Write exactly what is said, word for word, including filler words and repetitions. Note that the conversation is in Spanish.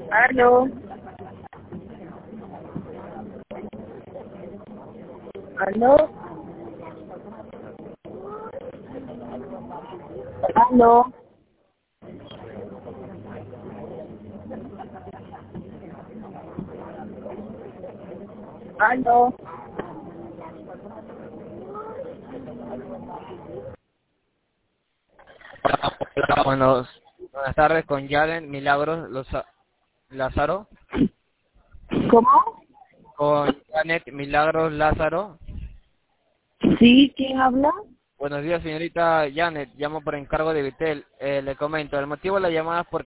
Aló. Aló. Aló. Aló. Hola, buenos, buenas tardes con Yalen Milagros Loza- Lázaro, ¿Cómo? con Janet Milagros Lázaro. Sí, ¿quién habla? Buenos días, señorita Janet, llamo por encargo de Vitel. Eh, le comento, el motivo de la llamada es porque